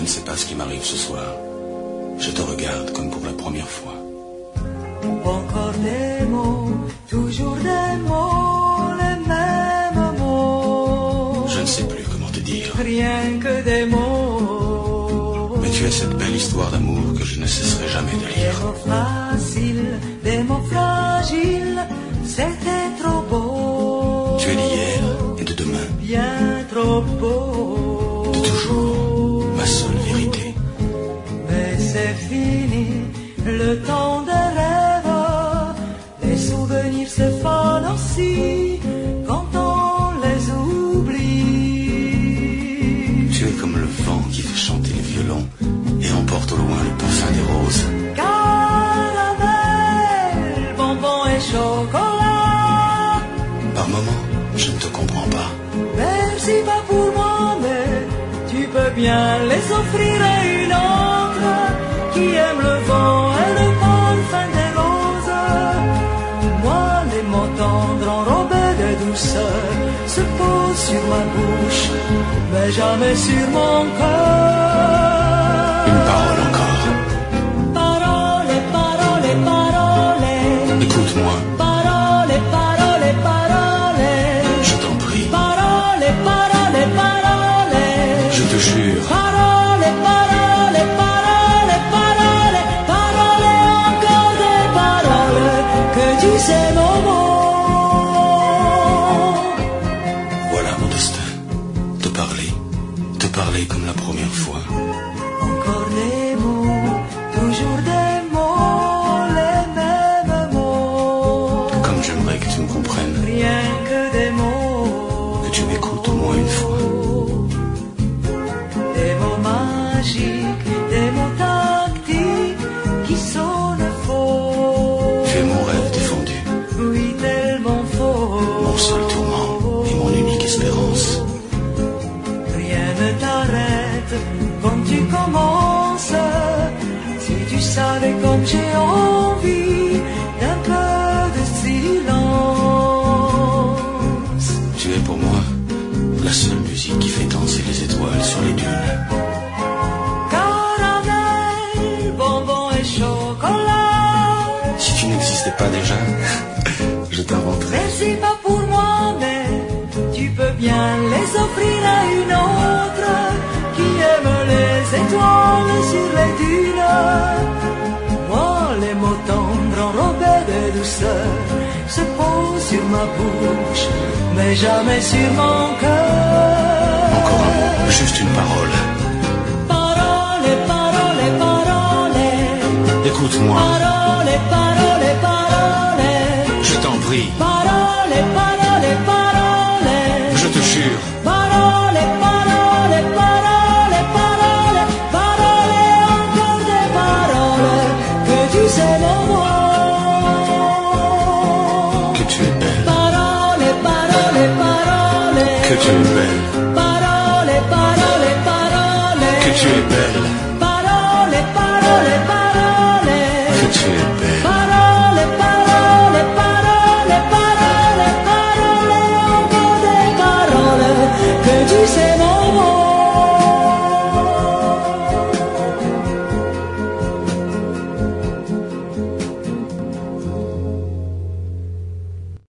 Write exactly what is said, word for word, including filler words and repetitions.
ne sais pas ce qui m'arrive ce soir. Je te regarde comme pour la première fois. Encore des mots, toujours des mots, les mêmes mots. Je ne sais plus comment te dire. Rien que des mots. Mais tu as cette belle histoire d'amour que je ne cesserai jamais de Des lire. mots faciles, des mots fragiles, c'était trop beau. Tu es d'hier et de demain. Bien trop beau. De toujours, ma seule vérité. Mais c'est fini, le temps des rêves. Les souvenirs se fanent aussi quand on les oublie. Tu es comme le vent qui fait chanter les violons et emporte au loin le parfum des roses. Caramel, bonbon et chocolat. Par moments, je ne te comprends pas. Merci pas pour moi, mais tu peux bien les offrir à une autre qui aime le vent et le parfum des roses. Moi, les mots tendres enrobés de douceur se posent sur ma bouche, mais jamais sur mon cœur. Une parole encore. Parole, parole, parole. Écoute-moi, Parole, parole, parole. je t'en prie. Parole, parole, parole. Je te jure. Parole, parole, parole, parole. Parole, encore des paroles que tu sais mon mot. Voilà mon destin. Te parler. Te parler comme la première fois. Encore des mots, toujours des mots, les mêmes mots. Comme j'aimerais que tu me comprennes. Rien que des mots. Que tu m'écoutes au moins une fois. Des mots magiques, des mots tactiques qui sonnent faux. Tu es mon rêve défendu. Oui, tellement faux. Mon seul tourment et mon unique espérance. Rien ne t'arrête quand tu commences. Si tu savais comme j'ai envie d'un peu de silence. Tu es pour moi la seule musique qui fait danser les étoiles sur les dunes. Caramel, bonbon et chocolat. Si tu n'existais pas déjà, je t'inventerais. Merci pas pour moi, mais tu peux bien les offrir à une autre qui aime les étoiles sur les dunes. Moi, les mots tendres enrobés de douceur se posent sur ma bouche, mais jamais sur mon cœur. Encore un mot, juste une parole. Parole, parole, parole. Écoute-moi, Parole, parole, parole. je t'en prie. Parole, parole, parole. Je te jure. Parole, parole, parole, parole. Parole, encore des paroles que tu sais mon mot. Que tu es belle. Parole, parole, parole. Que tu es belle. Parole, parole, parole. Que tu es belle.